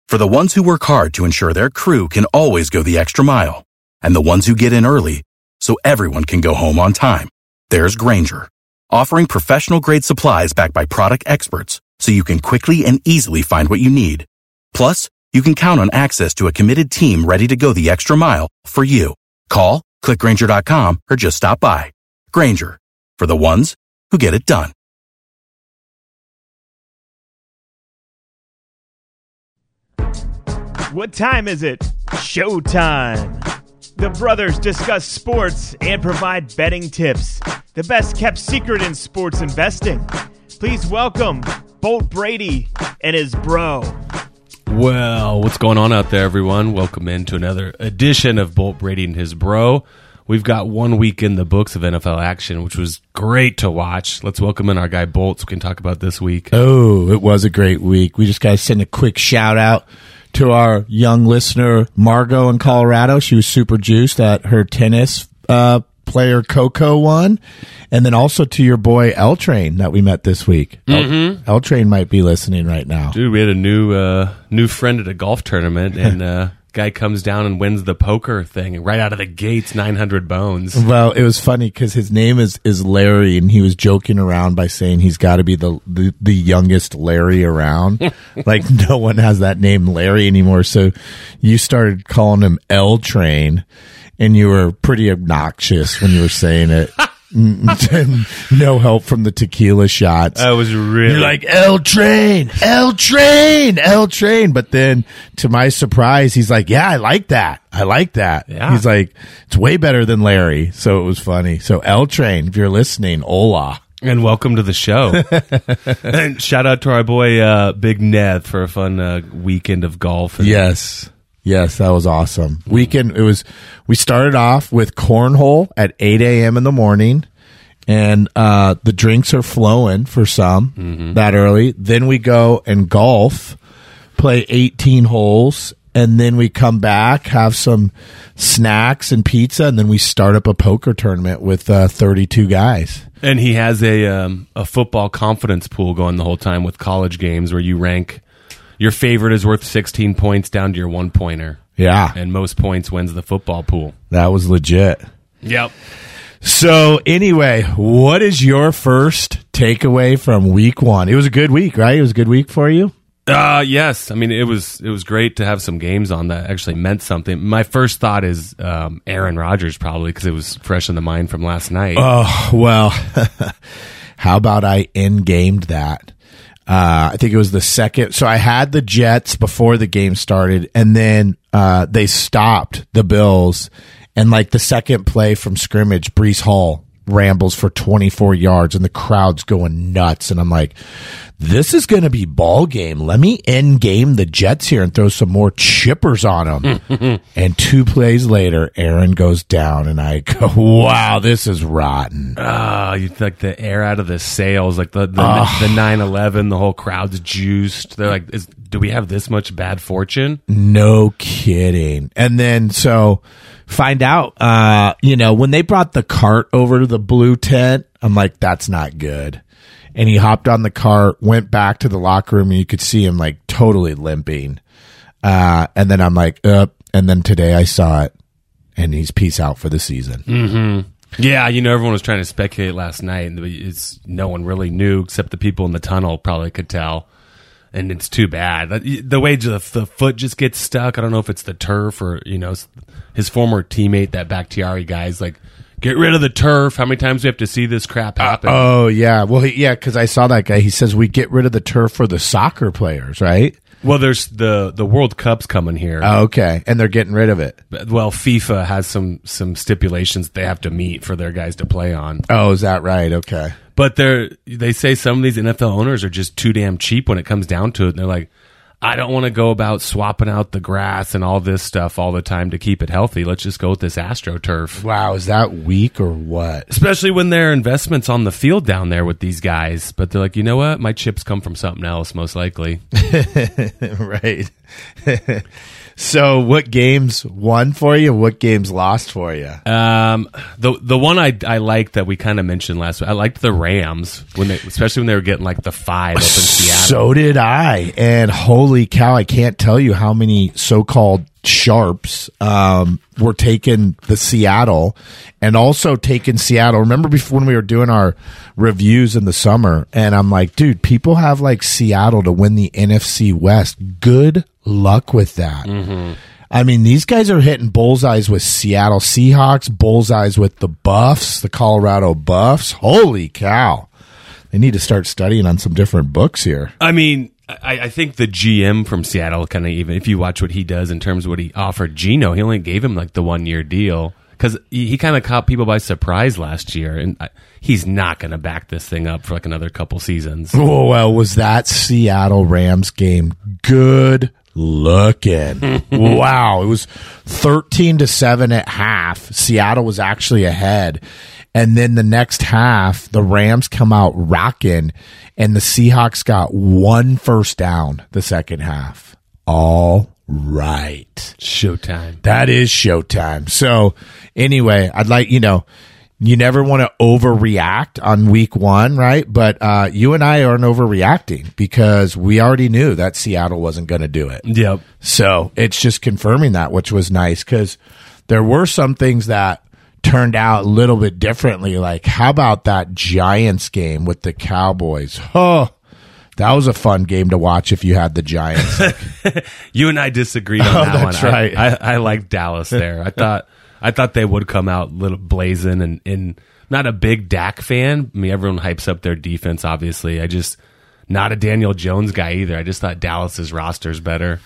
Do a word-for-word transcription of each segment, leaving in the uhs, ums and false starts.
For the ones who work hard to ensure their crew can always go the extra mile, and the ones who get in early so everyone can go home on time, there's Grainger, offering professional-grade supplies backed by product experts so you can quickly and easily find what you need. Plus, you can count on access to a committed team ready to go the extra mile for you. Call, click Grainger dot com, or just stop by. Grainger, for the ones who get it done. What time is it? Showtime. The brothers discuss sports and provide betting tips. The best kept secret in sports investing. Please welcome Bolt Brady and his bro. Well, what's going on out there, everyone? Welcome into another edition of Bolt Brady and his bro. We've got one week in the books of N F L action, which was great to watch. Let's welcome in our guy Bolt so we can talk about this week. Oh, it was a great week. We just got to send a quick shout out to our young listener, Margot in Colorado. She was super juiced at her tennis uh, player Coco won. And then also to your boy L-Train that we met this week. Mm-hmm. L-Train might be listening right now. Dude, we had a new uh, new friend at a golf tournament, and uh, guy comes down and wins the poker thing right out of the gates, nine hundred bones. Well, it was funny because his name is, is Larry, and he was joking around by saying he's got to be the, the the youngest Larry around. Like, no one has that name Larry anymore. So you started calling him L-Train, and you were pretty obnoxious when you were saying it. No help from the tequila shots. I was really You're like L-Train, L-Train, L-Train. But then, to my surprise, he's like, "Yeah, I like that. I like that." Yeah. He's like, "It's way better than Larry." So it was funny. So L-Train, if you're listening, hola. And welcome to the show. And shout out to our boy uh, Big Ned for a fun uh, weekend of golf. And Yes. Yes, that was awesome. Weekend, it was, we started off with cornhole at eight a.m. in the morning, and uh, the drinks are flowing for some Mm-hmm. that early. Then we go and golf, play eighteen holes, and then we come back, have some snacks and pizza, and then we start up a poker tournament with uh, thirty-two guys. And he has a um, a football confidence pool going the whole time with college games where you rank your favorite is worth sixteen points down to your one pointer. Yeah, And most points wins the football pool. that was legit. Yep. So anyway, what is your first takeaway from week one? It was a good week, right? It was a good week for you? Uh, yes. I mean, it was it was great to have some games on that actually meant something. My first thought is um, Aaron Rodgers probably because it was fresh in the mind from last night. Oh, well, how about I end-gamed that? Uh, I think it was the second. So I had the Jets before the game started, and then uh, they stopped the Bills. And like the second play from scrimmage, Breece Hall rambles for twenty-four yards, and the crowd's going nuts. And I'm like, this is going to be ball game. Let me end game the Jets here and throw some more chippers on them. And two plays later, Aaron goes down, and I go, wow, this is rotten. Ah, you like the air out of the sails, like the the, the nine eleven, the whole crowd's juiced. They're like, is, do we have this much bad fortune? No kidding. And then so find out, uh, you know, when they brought the cart over to the blue tent, I'm like, that's not good. And he hopped on the cart, went back to the locker room, and you could see him like totally limping. Uh, and then I'm like, up. And then today I saw it, and he's peace out for the season. Mm-hmm. Yeah, you know, everyone was trying to speculate last night, and it's no one really knew except the people in the tunnel probably could tell. And it's too bad. The way the, the foot just gets stuck, I don't know if it's the turf or, you know, his former teammate, that Bakhtiari guy's like, get rid of the turf. How many times do we have to see this crap happen? Uh, oh, yeah. Well, he, yeah, because I saw that guy. He says we get rid of the turf for the soccer players, right? Well, there's the, the World Cup's coming here. Oh, okay. And they're getting rid of it. Well, FIFA has some, some stipulations they have to meet for their guys to play on. Oh, is that right? Okay. But they're, they say some of these N F L owners are just too damn cheap when it comes down to it. And they're like, I don't want to go about swapping out the grass and all this stuff all the time to keep it healthy. Let's just go with this AstroTurf. Wow, is that weak or what? Especially when there are investments on the field down there with these guys. But they're like, you know what? My chips come from something else, most likely. Right. So what games won for you? What games lost for you? Um, the the one I I liked that we kind of mentioned last week, I liked the Rams, when they, especially when they were getting like the five up in Seattle. So did I. And holy holy cow, I can't tell you how many so-called sharps um, were taking the Seattle and also taking Seattle. Remember before when we were doing our reviews in the summer, and I'm like, dude, people have like Seattle to win the N F C West. Good luck with that. Mm-hmm. I mean, these guys are hitting bullseyes with Seattle Seahawks, bullseyes with the Buffs, the Colorado Buffs. Holy cow. They need to start studying on some different books here. I mean, I, I think the G M from Seattle kind of even, if you watch what he does in terms of what he offered Geno, he only gave him like the one-year deal because he, he kind of caught people by surprise last year, and I, he's not going to back this thing up for like another couple seasons. Oh, well, was that Seattle Rams game good looking? Wow. It was thirteen to seven at half. Seattle was actually ahead. And then the next half, the Rams come out rocking, and the Seahawks got one first down the second half. All right. Showtime. That is showtime. So anyway, I'd like, you know, you never want to overreact on week one, right? But uh, you and I aren't overreacting because we already knew that Seattle wasn't going to do it. Yep. So it's just confirming that, which was nice because there were some things that turned out a little bit differently. Like, how about that Giants game with the Cowboys? Oh, that was a fun game to watch if you had the Giants. You and I disagreed on Oh, that that's one. right. I, I, I liked Dallas there. I thought I thought they would come out little blazing, and, and not a big Dak fan. I mean, everyone hypes up their defense, obviously. I just not a Daniel Jones guy either. I just thought Dallas's roster's better.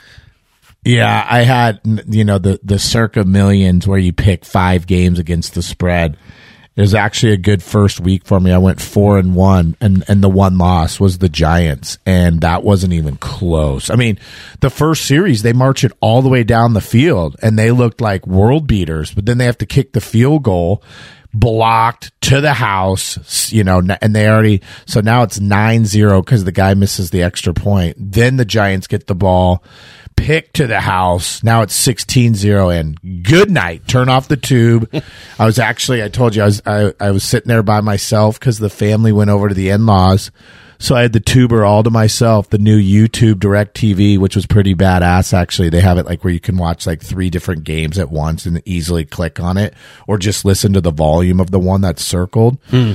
Yeah, I had, you know, the, the circa millions where you pick five games against the spread. It was actually a good first week for me. I went four and one, and, and the one loss was the Giants, and that wasn't even close. I mean, the first series, they march it all the way down the field, and they looked like world beaters, but then they have to kick the field goal, blocked to the house, you know, and they already, so now it's nine zero because the guy misses the extra point. Then the Giants get the ball, pick to the house. Now it's sixteen zero, and good night. Turn off the tube. I was actually, I told you, I was I, I was sitting there by myself because the family went over to the in-laws. So I had the tuber all to myself, the new YouTube Direct T V, which was pretty badass, actually. They have it like where you can watch like three different games at once and easily click on it or just listen to the volume of the one that's circled. Hmm.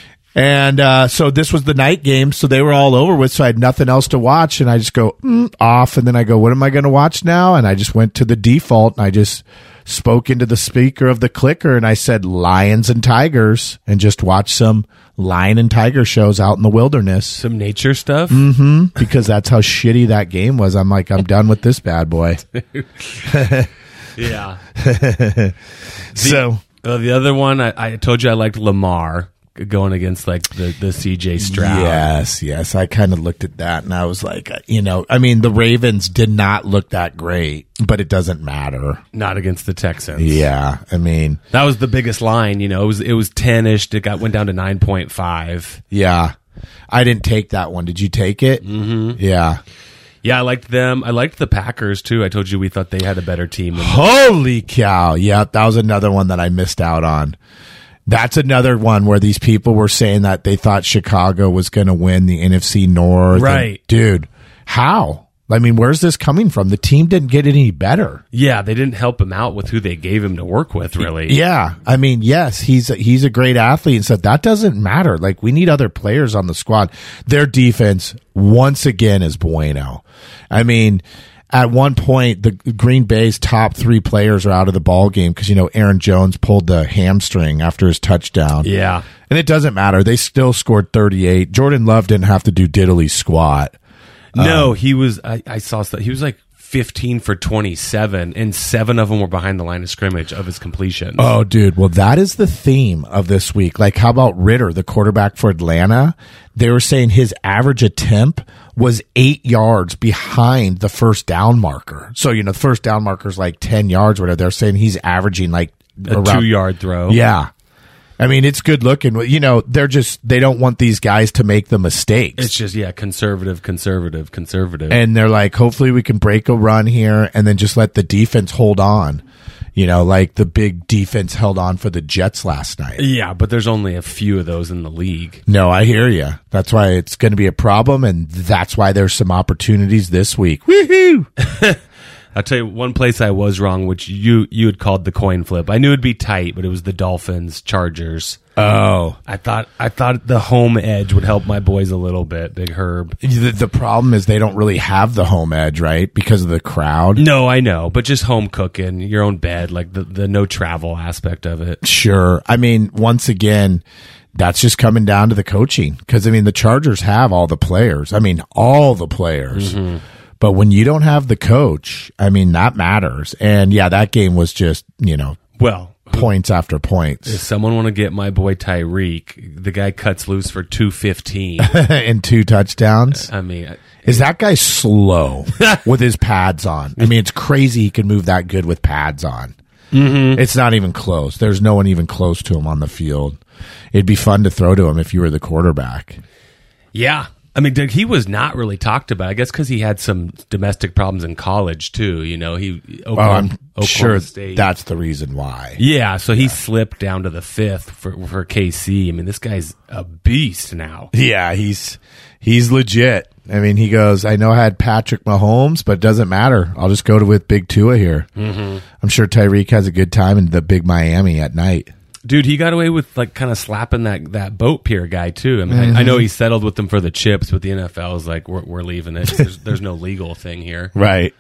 And uh, so this was the night game, so they were all over with, so I had nothing else to watch, and I just go, mm, off, and then I go, what am I going to watch now? And I just went to the default, and I just spoke into the speaker of the clicker, and I said lions and tigers, and just watched some lion and tiger shows out in the wilderness. Some nature stuff? Mm-hmm, because that's how shitty that game was. I'm like, I'm done with this bad boy. Yeah. the, so uh, the other one, I, I told you I liked Lamar going against like the, the C J Stroud. Yes, yes. I kind of looked at that and I was like, you know, I mean, the Ravens did not look that great, but it doesn't matter. Not against the Texans. Yeah, I mean, that was the biggest line. You know, it was it was ten-ish. It got went down to nine point five. Yeah, I didn't take that one. Did you take it? Mm-hmm. Yeah. Yeah, I liked them. I liked the Packers, too. I told you we thought they had a better team. Than Holy cow. Yeah, that was another one that I missed out on. That's another one where these people were saying that they thought Chicago was going to win the N F C North. Right. And, dude, how? I mean, where's this coming from? The team didn't get any better. Yeah, they didn't help him out with who they gave him to work with, really. Yeah. I mean, yes, he's a, he's a great athlete and stuff. That doesn't matter. Like, we need other players on the squad. Their defense, once again, is bueno. I mean, at one point, the Green Bay's top three players are out of the ball game because, you know, Aaron Jones pulled the hamstring after his touchdown. Yeah. And it doesn't matter. They still scored thirty-eight. Jordan Love didn't have to do diddly squat. No, um, he was, I, I saw stuff. He was like fifteen for twenty-seven, and seven of them were behind the line of scrimmage of his completions. Oh, dude. Well, that is the theme of this week. Like, how about Ritter, the quarterback for Atlanta? They were saying his average attempt was eight yards behind the first down marker. So, you know, the first down marker is like ten yards, whatever. They're saying he's averaging like a around, two-yard throw. Yeah. I mean, it's good looking. You know, they're just, they don't want these guys to make the mistakes. It's just, yeah, conservative, conservative, conservative. And they're like, hopefully we can break a run here and then just let the defense hold on. You know, like the big defense held on for the Jets last night. Yeah, but there's only a few of those in the league. No, I hear you. That's why it's going to be a problem, and that's why there's some opportunities this week. Woohoo! I'll tell you one place I was wrong, which you you had called the coin flip. I knew it'd be tight, but it was the Dolphins Chargers. Oh, I thought I thought the home edge would help my boys a little bit, Big Herb. The, the problem is they don't really have the home edge, right? Because of the crowd. No, I know, but just home cooking, your own bed, like the, the no travel aspect of it. Sure. I mean, once again, that's just coming down to the coaching. Because, I mean, the Chargers have all the players. I mean, all the players. Mm-hmm. But when you don't have the coach, I mean, that matters. And, yeah, that game was just, you know, well, points after points. If someone want to get my boy Tyreek, the guy cuts loose for two fifteen. And two touchdowns? I mean... Is that guy slow with his pads on? I mean, it's crazy he can move that good with pads on. Mm-hmm. It's not even close. There's no one even close to him on the field. It'd be fun to throw to him if you were the quarterback. Yeah. I mean, he was not really talked about. I guess because he had some domestic problems in college too. You know, he Oklahoma, well, I'm Oklahoma sure State. That's the reason why. Yeah, so he yeah. slipped down to the fifth for for K C. I mean, this guy's a beast now. Yeah, he's he's legit. I mean, he goes, I know I had Patrick Mahomes, but it doesn't matter. I'll just go to with Big Tua here. Mm-hmm. I'm sure Tyreek has a good time in the Big Miami at night. Dude, he got away with like kind of slapping that, that boat pier guy too. I mean, mm-hmm. I, I know he settled with them for the chips, but the N F L is like, we're, we're leaving it. There's, there's no legal thing here. Right.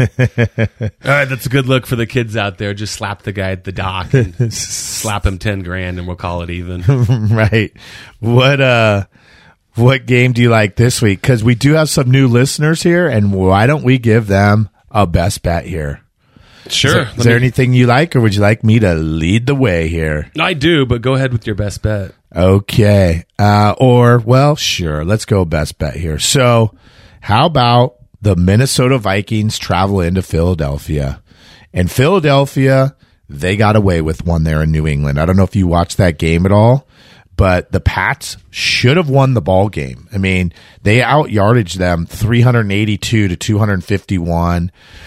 All right, that's a good look for the kids out there. Just slap the guy at the dock and slap him ten grand, and we'll call it even. Right. What uh, what game do you like this week? Because we do have some new listeners here, and why don't we give them a best bet here? Sure. Is, is there me, anything you like, or would you like me to lead the way here? I do, but go ahead with your best bet. Okay. Uh, or, well, sure. Let's go best bet here. So, how about the Minnesota Vikings travel into Philadelphia? And Philadelphia, they got away with one there in New England. I don't know if you watched that game at all, but the Pats should have won the ball game. I mean, they out-yardaged them three eighty-two to two fifty-one.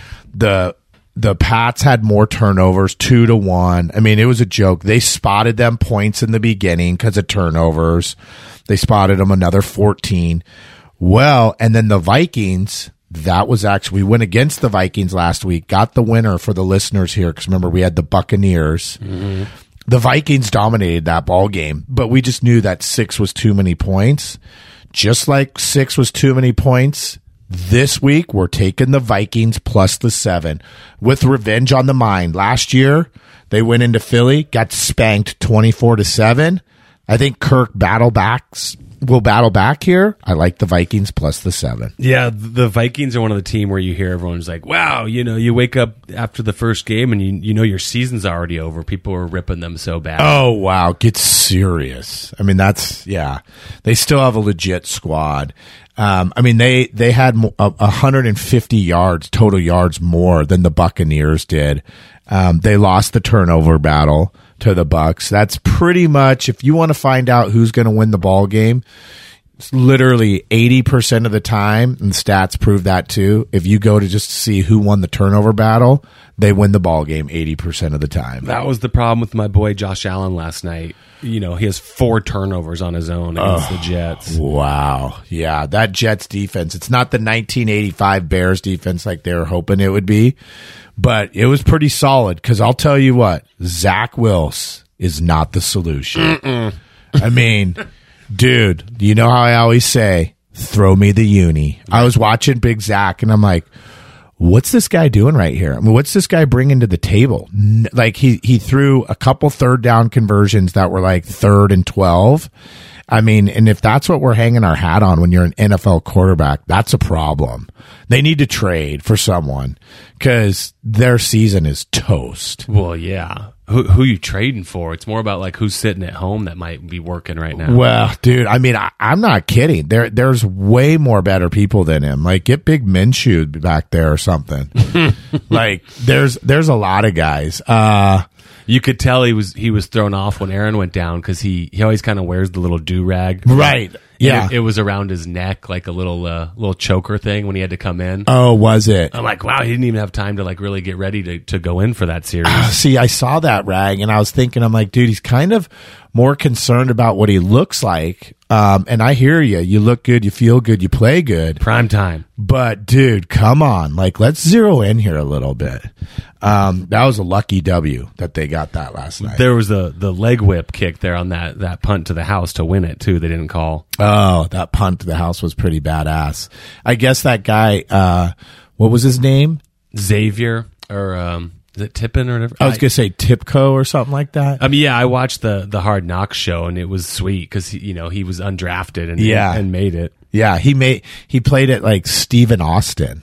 The The Pats had more turnovers, two to one. I mean, it was a joke. They spotted them points in the beginning because of turnovers. They spotted them another fourteen. Well, and then the Vikings, that was actually, we went against the Vikings last week, got the winner for the listeners here, because remember, we had the Buccaneers. Mm-hmm. The Vikings dominated that ball game, but we just knew that six was too many points. Just like six was too many points, this week, we're taking the Vikings plus the seven with revenge on the mind. Last year, they went into Philly, got spanked twenty-four to seven. I think Kirk battle backs will battle back here. I like the Vikings plus the seven. Yeah, the Vikings are one of the team where you hear everyone's like, wow, you know, you wake up after the first game and you you know your season's already over. People are ripping them so bad. Oh, wow. Get serious. I mean, that's, yeah. They still have a legit squad. Um, I mean, they, they had one hundred fifty yards, total yards more than the Buccaneers did. Um, they lost the turnover battle to the Bucs. That's pretty much, if you want to find out who's going to win the ball game, it's literally eighty percent of the time, and stats prove that too. If you go to just see who won the turnover battle, they win the ball game eighty percent of the time. That was the problem with my boy Josh Allen last night. You know, he has four turnovers on his own against oh, the Jets. Wow. Yeah, that Jets defense, it's not the nineteen eighty-five Bears defense like they were hoping it would be, but it was pretty solid, because I'll tell you what, Zach Wilson is not the solution. Mm-mm. I mean, dude, you know how I always say, throw me the uni. I was watching Big Zach, and I'm like, what's this guy doing right here? I mean, what's this guy bringing to the table? Like, he, he threw a couple third down conversions that were like third and twelve. I mean, and if that's what we're hanging our hat on when you're an N F L quarterback, that's a problem. They need to trade for someone, because their season is toast. Well, yeah. Who who you trading for? It's more about like who's sitting at home that might be working right now. Well, dude, I mean, I, I'm not kidding. There there's way more better people than him. Like, get Big Minshew back there or something. Like, there's there's a lot of guys. Uh, you could tell he was he was thrown off when Aaron went down, because he, he always kind of wears the little do rag, right? Yeah. It, it was around his neck, like a little uh, little choker thing when he had to come in. Oh, was it? I'm like, wow, he didn't even have time to like really get ready to, to go in for that series. See, I saw that rag and I was thinking, I'm like, dude, he's kind of more concerned about what he looks like. Um, and I hear you. You look good. You feel good. You play good. Prime time. But dude, come on. Like, let's zero in here a little bit. Um, that was a lucky W that they got that last night. There was the the leg whip kick there on that, that punt to the house to win it too. They didn't call. Oh, that punt to the house was pretty badass. I guess that guy, uh, what was his name? Xavier or, um, is it Tippin or whatever? I was going to say Tipco or something like that. I mean, yeah, I watched the the Hard Knocks show and it was sweet because you know he was undrafted and Yeah. and made it. Yeah, he made he played at like Stephen Austin,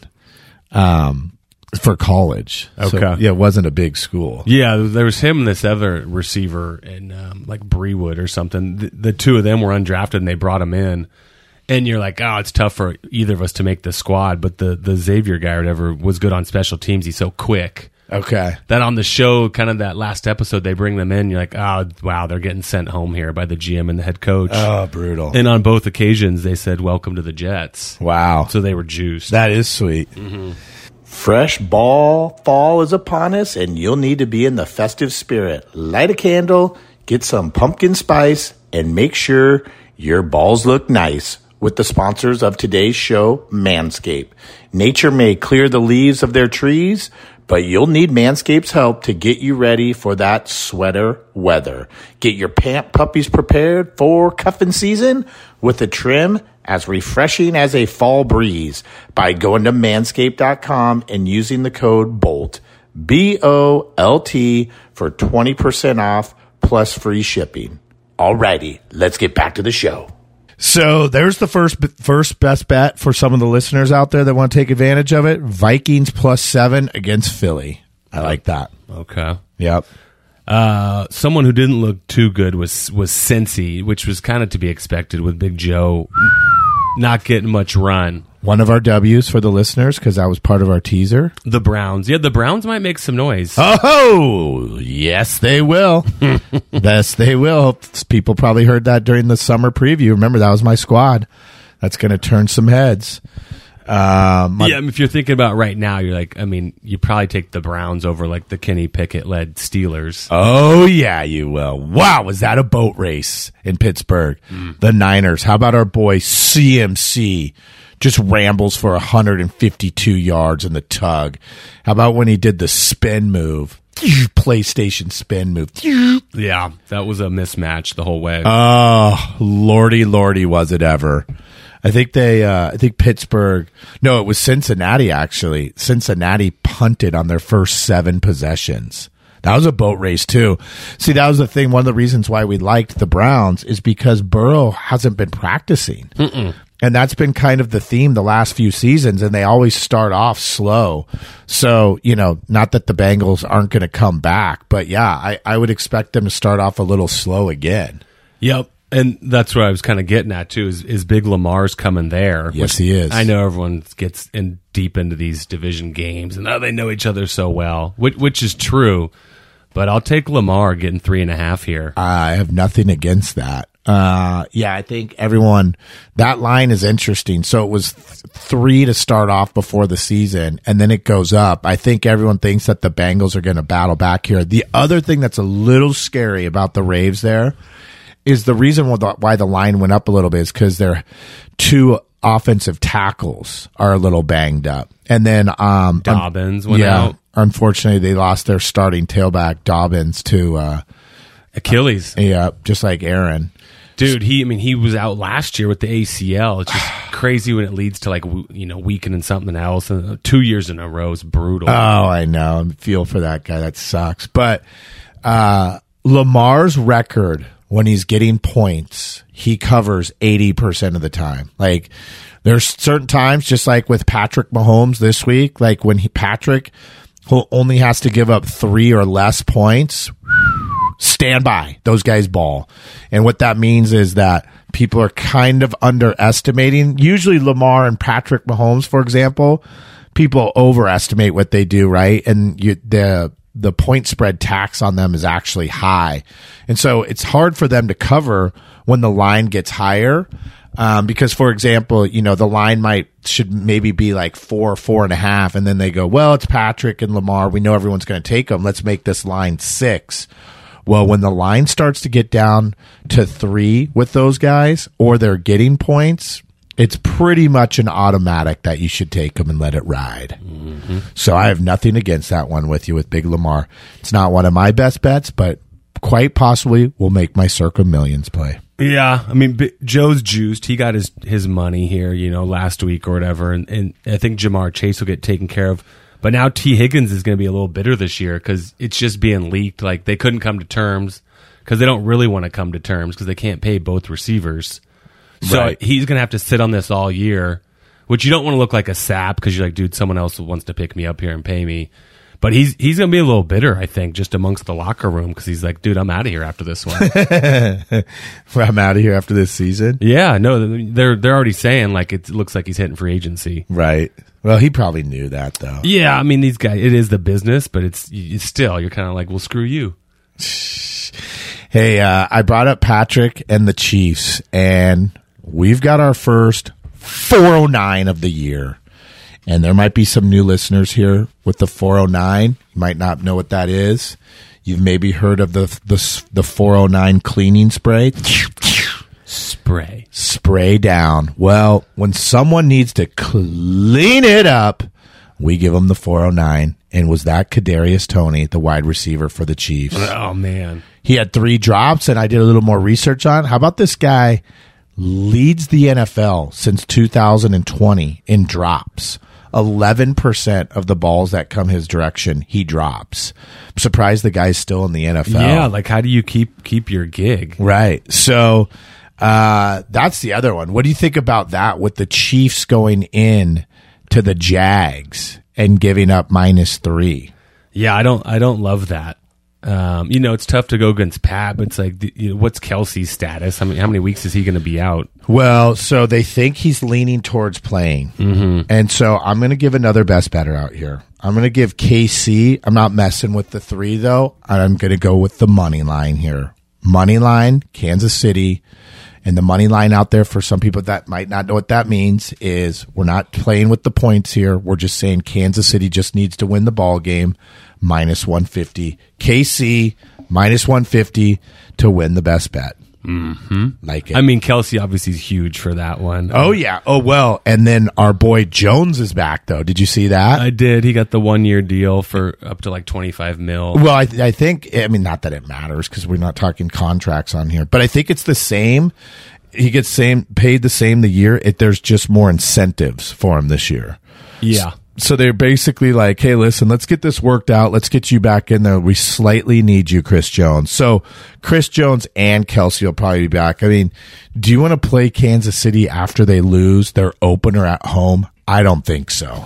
um, for college. So, Okay. yeah, it wasn't a big school. Yeah, there was him and this other receiver in um, like Brewood or something. The, the two of them were undrafted and they brought him in. And you're like, oh, it's tough for either of us to make the squad. But the the Xavier guy or whatever was good on special teams. He's so quick. Okay. That on the show, kind of that last episode, they bring them in. You're like, oh, wow, they're getting sent home here by the G M and the head coach. Oh, brutal. And on both occasions, they said, welcome to the Jets. Wow. So they were juiced. That is sweet. Mm-hmm. Fresh ball fall is upon us, and you'll need to be in the festive spirit. Light a candle, get some pumpkin spice, and make sure your balls look nice with the sponsors of today's show, Manscaped. Nature may clear the leaves of their trees, but you'll need Manscaped's help to get you ready for that sweater weather. Get your pant puppies prepared for cuffing season with a trim as refreshing as a fall breeze by going to manscaped dot com and using the code BOLT, B O L T, for twenty percent off plus free shipping. Alrighty, let's get back to the show. So there's the first first best bet for some of the listeners out there that want to take advantage of it. Vikings plus seven against Philly. I like that. Okay. Yep. Uh, someone who didn't look too good was was Cincy, which was kind of to be expected with Big Joe not getting much run. One of our W's for the listeners because that was part of our teaser. The Browns. Yeah, the Browns might make some noise. Oh, yes, they will. Yes, they will. People probably heard that during the summer preview. Remember, that was my squad. That's going to turn some heads. Um, yeah, I mean, if you're thinking about right now, you're like, I mean, you probably take the Browns over like the Kenny Pickett-led Steelers. Oh, yeah, you will. Wow, was that a boat race in Pittsburgh? Mm. The Niners. How about our boy C M C? Just rambles for one hundred fifty-two yards in the tug. How about when he did the spin move? PlayStation spin move. Yeah, that was a mismatch the whole way. Oh, lordy, lordy, was it ever. I think they, uh, I think Pittsburgh, no, it was Cincinnati actually. Cincinnati punted on their first seven possessions. That was a boat race too. See, that was the thing. One of the reasons why we liked the Browns is because Burrow hasn't been practicing. Mm-mm. And that's been kind of the theme the last few seasons, and they always start off slow. So, you know, not that the Bengals aren't going to come back, but yeah, I, I would expect them to start off a little slow again. Yep. And that's what I was kind of getting at too. Is, is Big Lamar's coming there? Yes, he is. I know everyone gets in deep into these division games, and oh, they know each other so well, which, which is true. But I'll take Lamar getting three and a half here. I have nothing against that. Uh, yeah, I think everyone, that line is interesting. So it was th- three to start off before the season, and then it goes up. I think everyone thinks that the Bengals are going to battle back here. The other thing that's a little scary about the Raves there is the reason why the line went up a little bit is because their two offensive tackles are a little banged up. And then, um, Dobbins went yeah, out. Unfortunately, they lost their starting tailback, Dobbins, to, uh, Achilles. Yeah, just like Aaron. Dude, he, I mean, he was out last year with the A C L. It's just crazy when it leads to like, you know, weakening something else. And two years in a row is brutal. Oh, I know. I feel for that guy. That sucks. But, uh, Lamar's record when he's getting points, he covers eighty percent of the time. Like, there's certain times, just like with Patrick Mahomes this week, like when he, Patrick only has to give up three or less points, stand by. Those guys ball. And what that means is that people are kind of underestimating. Usually Lamar and Patrick Mahomes, for example, people overestimate what they do, right? And you, the the point spread tax on them is actually high. And so it's hard for them to cover when the line gets higher. Um, because, for example, you know, the line might should maybe be like four, four and a half, and then they go, well, it's Patrick and Lamar. We know everyone's going to take them. Let's make this line six. Well, when the line starts to get down to three with those guys, or they're getting points, it's pretty much an automatic that you should take them and let it ride. Mm-hmm. So I have nothing against that one with you with Big Lamar. It's not one of my best bets, but quite possibly will make my Circa Millions play. Yeah, I mean, B- Joe's juiced. He got his, his money here, you know, last week or whatever, and, and I think Jamar Chase will get taken care of. But now T. Higgins is going to be a little bitter this year because it's just being leaked. Like, they couldn't come to terms because they don't really want to come to terms because they can't pay both receivers. So right. He's going to have to sit on this all year, which you don't want to look like a sap because you're like, dude, someone else wants to pick me up here and pay me. But he's he's going to be a little bitter, I think, just amongst the locker room because he's like, dude, I'm out of here after this one. I'm out of here after this season? Yeah, no, they're they're already saying like it looks like he's hitting free agency. Right. Well, he probably knew that, though. Yeah, I mean, these guys, it is the business, but it's, it's still, you're kind of like, well, screw you. Hey, uh, I brought up Patrick and the Chiefs, and we've got our first four oh nine of the year. And there might be some new listeners here with the four oh nine. You might not know what that is. You've maybe heard of the the, the four oh nine cleaning spray. Spray. Spray down. Well, when someone needs to clean it up, we give them the four oh nine. And was that Kadarius Toney, the wide receiver for the Chiefs? Oh, man. He had three drops, and I did a little more research on. How about this guy leads the N F L since two thousand twenty in drops? eleven percent of the balls that come his direction, he drops. I'm surprised the guy's still in the N F L. Yeah, like how do you keep keep your gig? Right. So uh, that's the other one. What do you think about that with the Chiefs going in to the Jags and giving up minus three? Yeah, I don't I don't love that. Um, you know, it's tough to go against Pat, but it's like, you know, what's Kelsey's status? I mean, how many weeks is he going to be out? Well, so they think he's leaning towards playing. Mm-hmm. And so I'm going to give another best better out here. I'm going to give K C. I'm not messing with the three, though. I'm going to go with the money line here. Money line, Kansas City. And the money line out there for some people that might not know what that means is we're not playing with the points here. We're just saying Kansas City just needs to win the ball game. Minus one fifty. K C, minus one fifty to win the best bet. Mm-hmm. Like it. I mean, Kelsey obviously is huge for that one. Oh, yeah. Oh, well. And then our boy Jones is back, though. Did you see that? I did. He got the one-year deal for up to like twenty-five mil. Well, I, I think, I mean, not that it matters because we're not talking contracts on here, but I think it's the same. He gets same paid the same the year. It, there's just more incentives for him this year. Yeah. So they're basically like, hey, listen, let's get this worked out. Let's get you back in there. We slightly need you, Chris Jones. So Chris Jones and Kelsey will probably be back. I mean, do you want to play Kansas City after they lose their opener at home? I don't think so.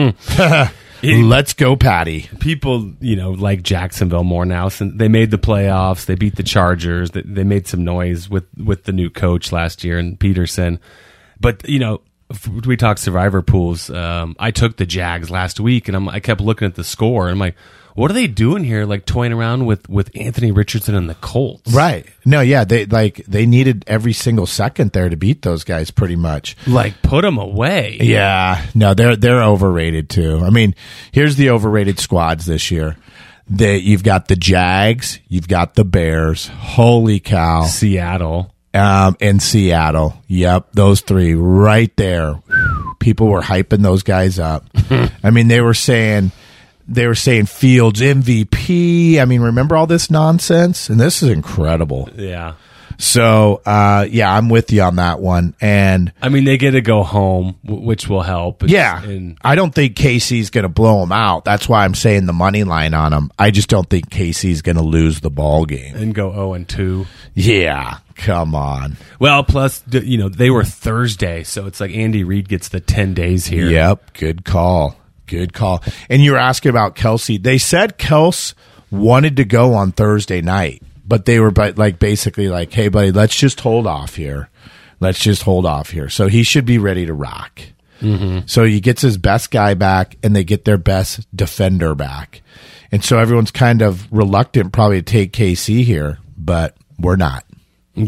Let's go, Patty. People, you know, like Jacksonville more now. Since they made the playoffs, they beat the Chargers. They, they made some noise with, with the new coach last year and Peterson. But, you know, we talked survivor pools. Um, I took the Jags last week, and I'm, I kept looking at the score, and I'm like, what are they doing here, like toying around with, with Anthony Richardson and the Colts? Right. No, yeah, they like they needed every single second there to beat those guys pretty much. Like, put them away. Yeah. No, they're they're overrated, too. I mean, here's the overrated squads this year. They, you've got the Jags, you've got the Bears. Holy cow. Seattle. Um, in Seattle. Yep, those three right there. People were hyping those guys up. I mean, they were saying they were saying Fields M V P. I mean, remember all this nonsense? And this is incredible. Yeah. So, uh, yeah, I'm with you on that one. And I mean, they get to go home, which will help. It's, yeah, and I don't think K C's going to blow them out. That's why I'm saying the money line on them. I just don't think K C's going to lose the ball game and go oh and two. Yeah, come on. Well, plus, you know, they were Thursday, so it's like Andy Reid gets the ten days here. Yep, good call. Good call. And you were asking about Kelsey. They said Kels wanted to go on Thursday night, but they were like basically like, hey, buddy, let's just hold off here. Let's just hold off here. So he should be ready to rock. Mm-hmm. So he gets his best guy back, and they get their best defender back. And so everyone's kind of reluctant probably to take K C here, but we're not. Yeah.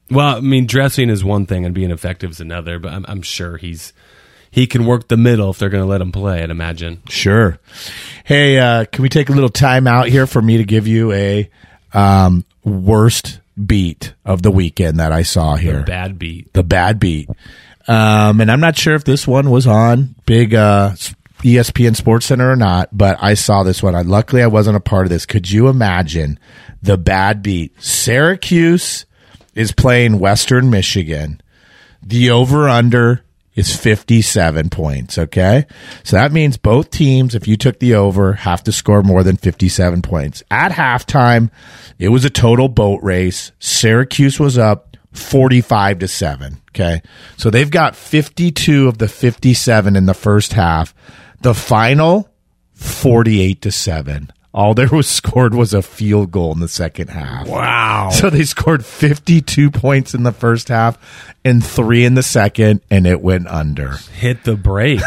Well, I mean, dressing is one thing and being effective is another, but I'm, I'm sure he's he can work the middle if they're going to let him play, I'd imagine. Sure. Hey, uh, can we take a little time out here for me to give you a um, worst beat of the weekend that I saw here? The bad beat. The bad beat. Um, and I'm not sure if this one was on big uh, E S P N Sports Center or not, but I saw this one. I, luckily, I wasn't a part of this. Could you imagine the bad beat? Syracuse is playing Western Michigan. The over-under is fifty-seven points, okay? So that means both teams, if you took the over, have to score more than fifty-seven points. At halftime, it was a total boat race. Syracuse was up forty-five to seven, okay? So they've got fifty-two of the fifty-seven in the first half. The final, forty-eight to seven. All there was scored was a field goal in the second half. Wow. So they scored fifty-two points in the first half and three in the second, and it went under. Hit the brakes.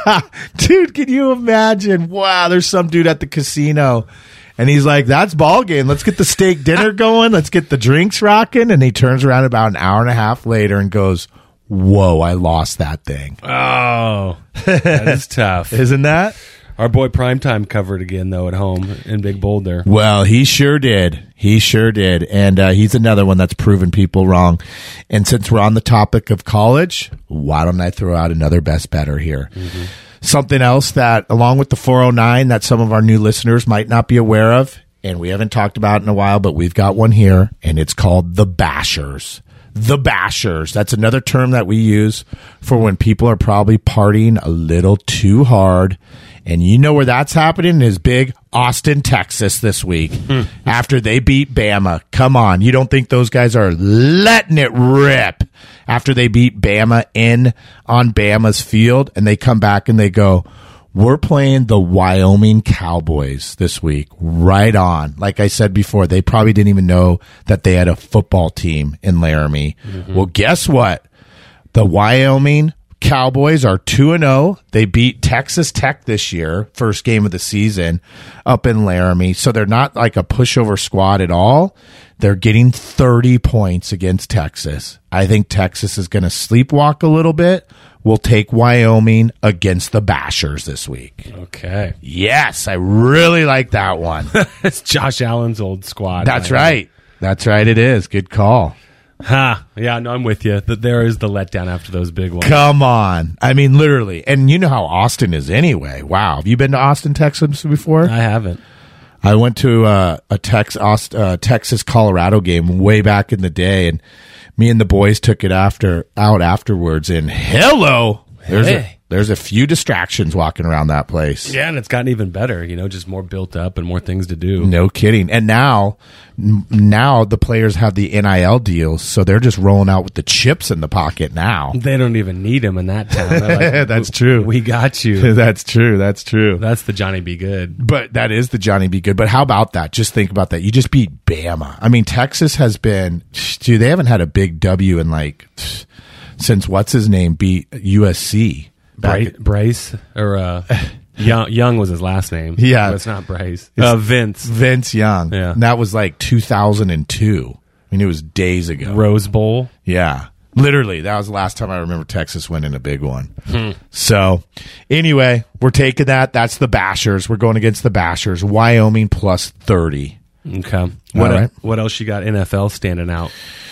Dude, can you imagine? Wow, there's some dude at the casino, and he's like, that's ball game. Let's get the steak dinner going. Let's get the drinks rocking. And he turns around about an hour and a half later and goes, whoa, I lost that thing. Oh, that is tough. Isn't that? Our boy Primetime covered again, though, at home in Big Boulder. Well, he sure did. He sure did. And uh, he's another one that's proven people wrong. And since we're on the topic of college, why don't I throw out another best better here? Mm-hmm. Something else that, along with the four oh nine, that some of our new listeners might not be aware of, and we haven't talked about in a while, but we've got one here, and it's called the Bashers. The Bashers. That's another term that we use for when people are probably partying a little too hard. And you know where that's happening is big Austin, Texas this week mm. after they beat Bama. Come on. You don't think those guys are letting it rip after they beat Bama in on Bama's field, and they come back and they go, we're playing the Wyoming Cowboys this week. Right on. Like I said before, they probably didn't even know that they had a football team in Laramie. Mm-hmm. Well, guess what? The Wyoming Cowboys are two and oh. They beat Texas Tech this year, first game of the season, up in Laramie. So they're not like a pushover squad at all. They're getting thirty points against Texas. I think Texas is going to sleepwalk a little bit. We'll take Wyoming against the Bashers this week. Okay. Yes, I really like that one. It's Josh Allen's old squad. That's right. That's right, it is. Good call. Ha! Yeah, no, I'm with you. That there is the letdown after those big ones. Come on. I mean, literally. And you know how Austin is anyway. Wow. Have you been to Austin, Texas before? I haven't. I went to uh, a Tex, Aust, uh, Texas-Colorado game way back in the day, and me and the boys took it after out afterwards, and hello! There's Hey. a there's a few distractions walking around that place. Yeah, and it's gotten even better, you know, just more built up and more things to do. No kidding. And now, n- now the players have the N I L deals, so they're just rolling out with the chips in the pocket now. They don't even need him in that town. They're like, That's true. We got you. That's true. That's true. That's the Johnny Be Good. But that is the Johnny Be Good. But how about that? Just think about that. You just beat Bama. I mean, Texas has been, dude, they haven't had a big W in like, since what's his name beat U S C. Bryce, Bryce or uh, Young, Young was his last name. Yeah. But it's not Bryce. Uh, Vince. Vince Young. Yeah. And that was like two thousand two. I mean, it was days ago. Rose Bowl. Yeah. Literally, that was the last time I remember Texas winning a big one. Hmm. So, anyway, we're taking that. That's the Bashers. We're going against the Bashers. Wyoming plus thirty. Okay. What, All right. what else you got N F L standing out?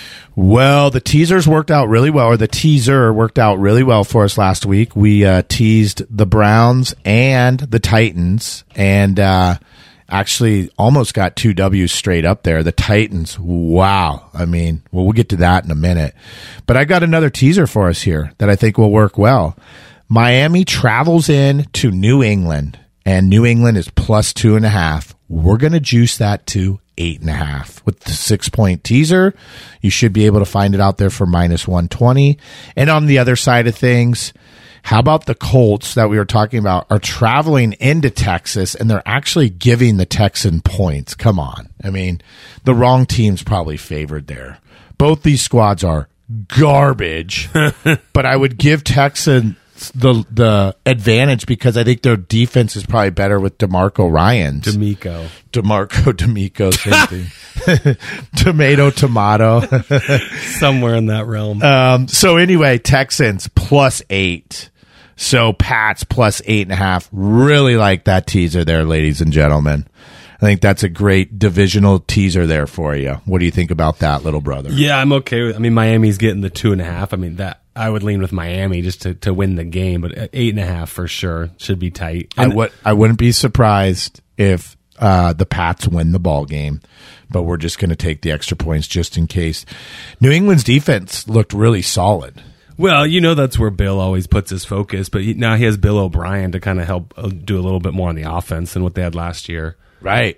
Well, the teasers worked out really well, or the teaser worked out really well for us last week. We uh, teased the Browns and the Titans, and uh, actually almost got two W's straight up there. The Titans, wow. I mean, well, we'll get to that in a minute. But I got another teaser for us here that I think will work well. Miami travels in to New England, and New England is plus two and a half. We're going to juice that to eight and a half with the six point teaser. You should be able to find it out there for minus one twenty. And on the other side of things, how about the Colts that we were talking about are traveling into Texas and they're actually giving the Texan points? Come on. I mean, the wrong team's probably favored there. Both these squads are garbage, but I would give Texans the the advantage because I think their defense is probably better with DeMarco Ryans. D'Amico. DeMarco D'Amico, same thing. Tomato, tomato. Somewhere in that realm. Um, so anyway, Texans plus eight. So Pats plus eight and a half. Really like that teaser there, ladies and gentlemen. I think that's a great divisional teaser there for you. What do you think about that, little brother? Yeah, I'm okay with. I mean, Miami's getting the two and a half. I mean, that I would lean with Miami just to, to win the game, but eight and a half for sure should be tight. I And would. I wouldn't be surprised if uh, the Pats win the ball game, but we're just going to take the extra points just in case. New England's defense looked really solid. Well, you know that's where Bill always puts his focus, but he, now he has Bill O'Brien to kind of help uh, do a little bit more on the offense than what they had last year. Right.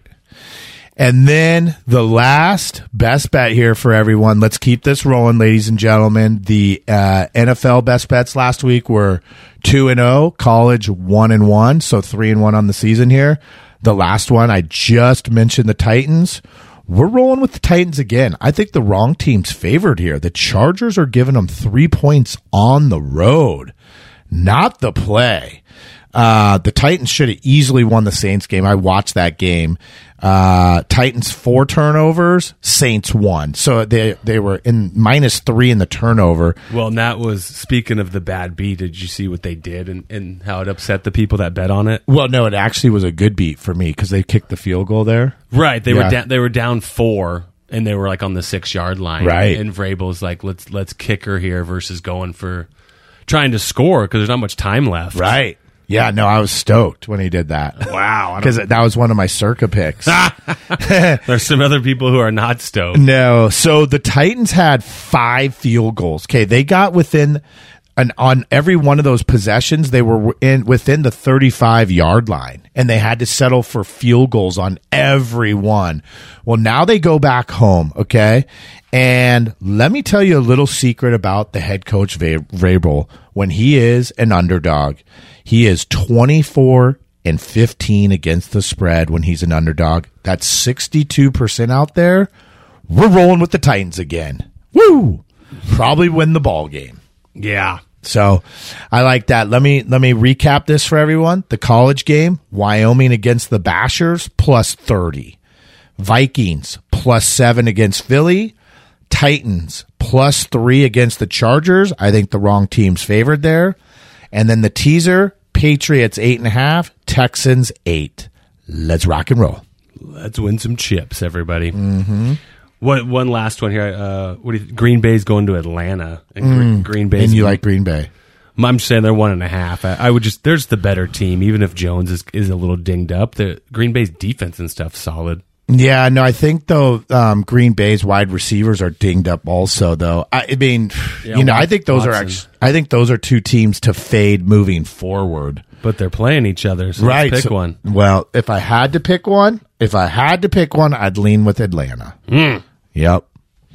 And then the last best bet here for everyone. Let's keep this rolling, ladies and gentlemen. The uh, N F L best bets last week were two and zero, college one and one, so three and one on the season here. The last one I just mentioned, the Titans. We're rolling with the Titans again. I think the wrong team's favored here. The Chargers are giving them three points on the road, not the play. Uh, the Titans should have easily won the Saints game. I watched that game. Uh, Titans four turnovers, Saints one. So they they were in minus three in the turnover. Well, and that was, speaking of the bad beat, did you see what they did and, and how it upset the people that bet on it? Well, no, it actually was a good beat for me because they kicked the field goal there. Right. They Yeah. were da- they were down four and they were like on the six yard line. Right. And Vrabel's like, let's let's kick her here versus going for trying to score because there's not much time left. Right. Yeah, no, I was stoked when he did that. Wow. Because that was one of my Circa picks. There's some other people who are not stoked. No. So the Titans had five field goals. Okay, they got within an on every one of those possessions, they were in within the thirty-five yard line, and they had to settle for field goals on every one. Well, now they go back home, okay? And let me tell you a little secret about the head coach Vrabel. When he is an underdog, he is twenty-four and fifteen against the spread when he's an underdog. That's sixty-two percent out there. We're rolling with the Titans again. Woo! Probably win the ball game. Yeah. So I like that. Let me let me recap this for everyone. The college game, Wyoming against the Bashers, plus thirty. Vikings, plus seven against Philly. Titans, plus three against the Chargers. I think the wrong team's favored there. And then the teaser, Patriots, eight and a half. Texans, eight. Let's rock and roll. Let's win some chips, everybody. Mm-hmm. What one last one here? Uh, what do you, Green Bay's going to Atlanta, and Green, Green Bay's And you like Green Bay. I'm saying they're one and a half. I, I would just there's the better team, even if Jones is is a little dinged up. The Green Bay's defense and stuff solid. Yeah, no, I think though um, Green Bay's wide receivers are dinged up also. Though I, I mean, Yeah, you know, I think those are Watson. actually, I think those are two teams to fade moving forward. But they're playing each other, so Right, let's pick so- one. Well, if I had to pick one, if I had to pick one, I'd lean with Atlanta. Mm. Yep.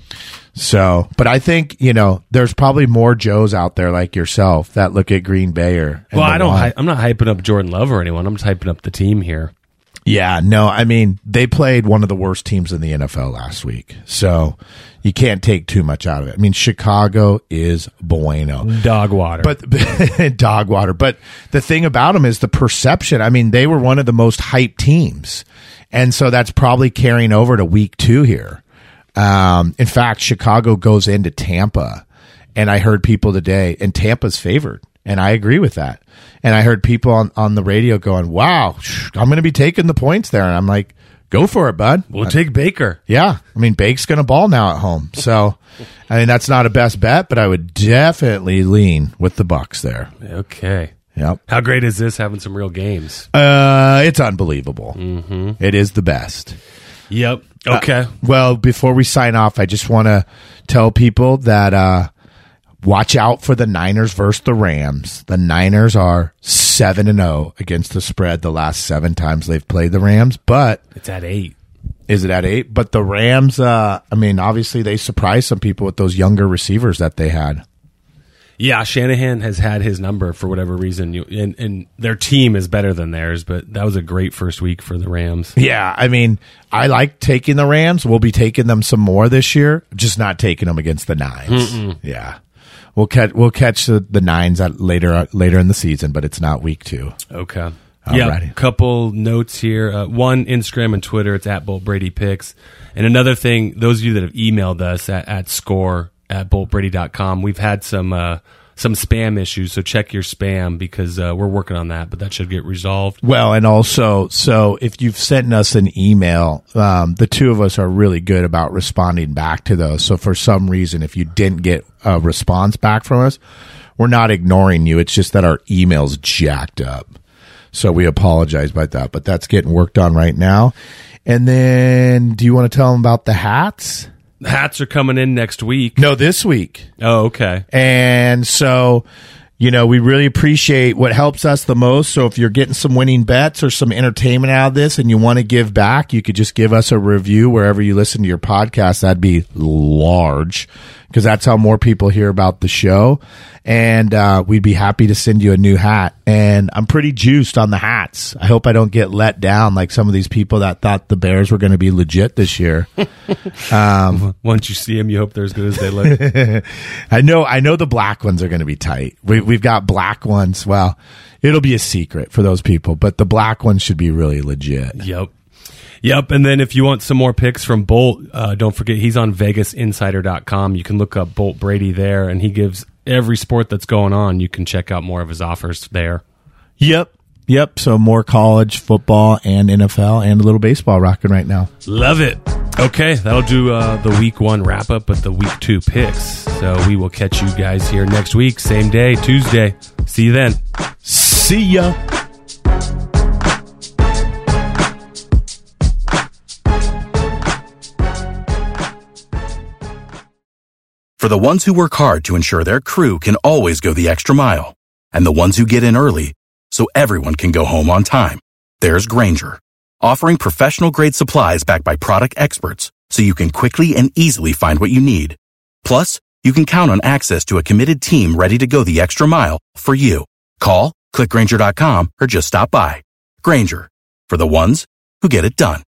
So, but I think you know, there's probably more Joes out there like yourself that look at Green Bay or. and Well, the I don't. one. Hy- I'm not hyping up Jordan Love or anyone. I'm just hyping up the team here. Yeah, no, I mean, they played one of the worst teams in the N F L last week. So you can't take too much out of it. I mean, Chicago is bueno. Dog water. But dog water. But the thing about them is the perception. I mean, they were one of the most hyped teams. And so that's probably carrying over to week two here. Um, in fact, Chicago goes into Tampa. And I heard people today, and Tampa's favored. And I agree with that. And I heard people on, on the radio going, wow, I'm going to be taking the points there. And I'm like, go for it, bud. we'll take Baker. Yeah. I mean, Bake's going to ball now at home. So, I mean, that's not a best bet, but I would definitely lean with the Bucks there. Okay. Yep. How great is this having some real games? Uh, it's unbelievable. Mm-hmm. It is the best. Yep. Okay. Uh, well, before we sign off, I just want to tell people that uh, watch out for the Niners versus the Rams. The Niners are seven and zero against the spread the last seven times they've played the Rams. But It's at eight. is it at eight? But the Rams, uh, I mean, obviously they surprised some people with those younger receivers that they had. Yeah, Shanahan has had his number for whatever reason, you, and, and their team is better than theirs. But that was a great first week for the Rams. Yeah, I mean, I like taking the Rams. We'll be taking them some more this year, just not taking them against the Nines. Mm-mm. Yeah. we'll catch we'll catch the, the nines at later later in the season, but it's not week two. Okay. Alrighty. Yeah, couple notes here. Uh, one, Instagram and Twitter, it's at Bolt Brady Picks. And another thing, those of you that have emailed us at, at score at bolt brady dot com, we've had some uh, some spam issues, so check your spam because uh, we're working on that, but that should get resolved. Well, and also, so if you've sent us an email, um, the two of us are really good about responding back to those. So for some reason, if you didn't get a response back from us, we're not ignoring you. It's just that our email's jacked up. So we apologize about that, but that's getting worked on right now. And then, do you want to tell them about the hats? The hats are coming in next week. No, this week. Oh, okay. And so, you know, we really appreciate what helps us the most. So if you're getting some winning bets or some entertainment out of this and you want to give back, you could just give us a review wherever you listen to your podcast. That'd be large because that's how more people hear about the show. And uh, we'd be happy to send you a new hat. And I'm pretty juiced on the hats. I hope I don't get let down like some of these people that thought the Bears were going to be legit this year. Um, Once you see them, you hope they're as good as they look. I know I know the black ones are going to be tight. We, we've got black ones. Well, it'll be a secret for those people, but the black ones should be really legit. Yep. Yep, and then if you want some more picks from Bolt, uh, don't forget he's on vegas insider dot com. You can look up Bolt Brady there, and he gives every sport that's going on. You can check out more of his offers there. Yep, yep. So more college football and N F L and a little baseball rocking right now. Love it. Okay, that'll do uh, the week one wrap up with the week two picks. So we will catch you guys here next week, same day, Tuesday. See you then. See ya. For the ones who work hard to ensure their crew can always go the extra mile, and the ones who get in early so everyone can go home on time, there's Grainger, offering professional-grade supplies backed by product experts so you can quickly and easily find what you need. Plus, you can count on access to a committed team ready to go the extra mile for you. Call, click Grainger dot com, or just stop by. Grainger, for the ones who get it done.